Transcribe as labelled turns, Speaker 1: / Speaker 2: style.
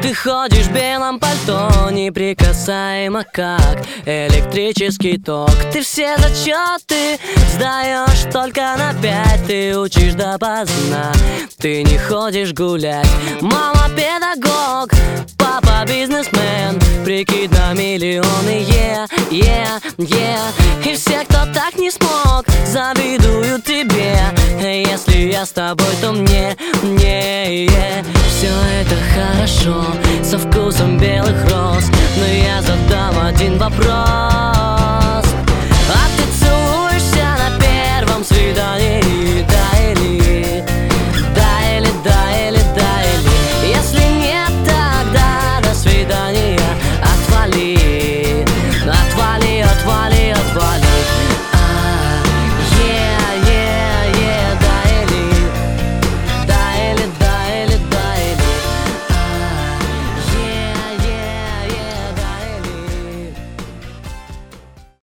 Speaker 1: Ты ходишь в белом пальто, неприкасаемо как электрический ток. Ты все зачеты сдаешь только на 5. Ты учишь допоздна, ты не ходишь гулять. Мама педагог, папа бизнесмен, прикид на миллионы, И все, кто так не смог, завидуют тебе. Если я с тобой, то мне все это хорошо, со вкусом белых роз. Но я задам один вопрос: